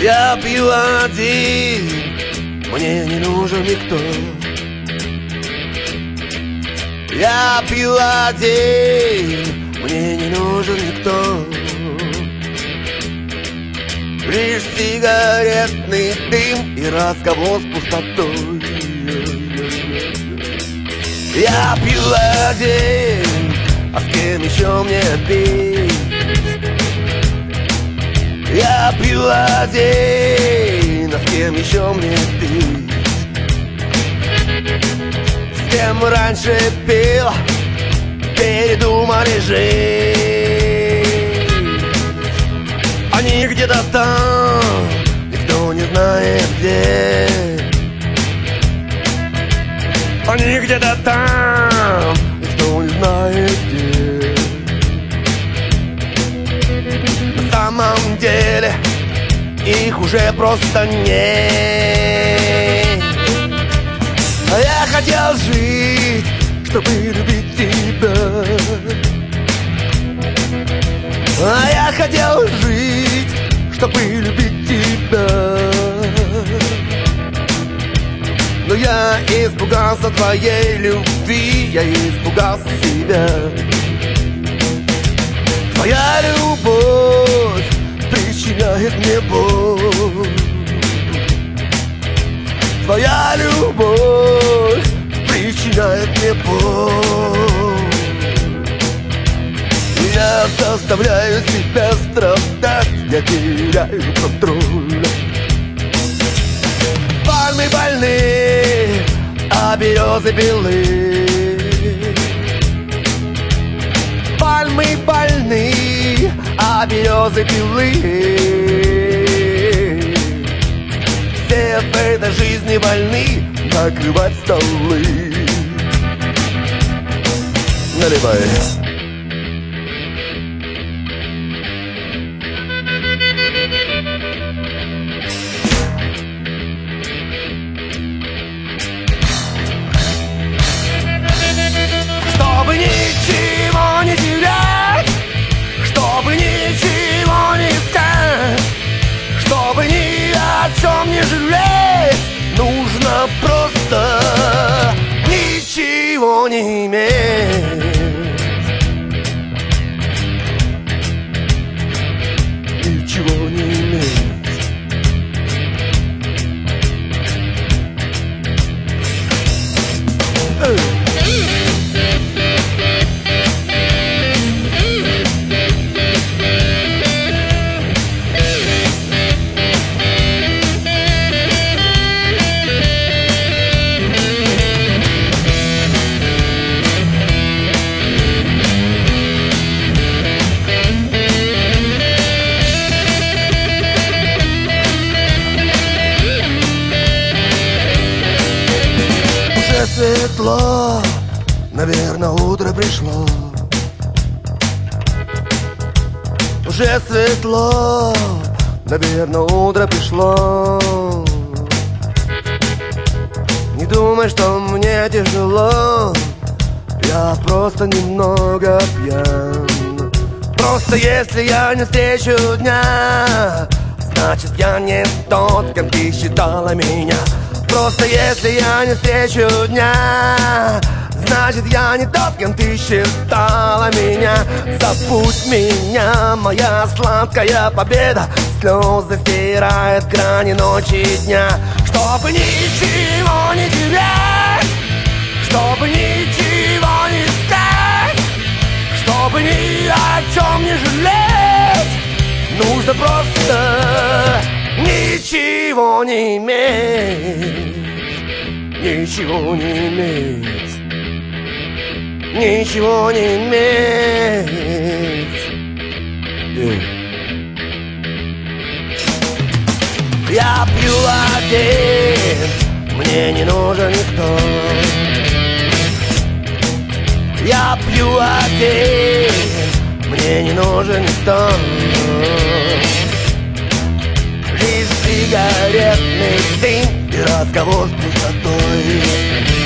Я пью один, мне не нужен никто. Я пью один, мне не нужен никто. Лишь сигаретный дым и разговор с пустотой. Я пью один, а с кем еще мне пить? Я пью один, а с кем еще мне пить? С кем раньше пил, передумали жить. Они где-то там, никто не знает где. Они где-то там, никто не знает где. На самом деле их уже просто нет. А я хотел жить, чтобы любить тебя. А я хотел жить, чтобы любить тебя. Но я испугался твоей любви, я испугался себя. Твоя любовь причиняет мне боль. Твоя любовь причиняет мне боль. Я заставляю себя страдать, я теряю контроль. Пальмы больны, а березы белы. Пальмы больны, а березы белы. Все в этой жизни больны накрывать столы. Наливай. Чтобы ничего не терять, чтобы ничего не искать, чтобы ни о чем не жалеть, нужно просто ничего не иметь. Ничего не иметь. Светло, наверное, утро пришло. Уже светло, наверное, утро пришло. Не думай, что мне тяжело, я просто немного пьян. Просто если я не встречу дня, значит я не тот, кем ты считала меня. Просто если я не встречу дня, значит я не тот, кем ты считала меня. Забудь меня, моя сладкая победа. Слезы стирает грани ночи и дня. Чтобы ничего не терять, чтобы ничего не искать, чтобы ни о чем не жалеть, нужно просто ничего не иметь. Ничего не иметь. Ничего не иметь. Я пью один, мне не нужен никто. Я пью один, мне не нужен никто. Лишь сигаретный дым и разговор с пустотой.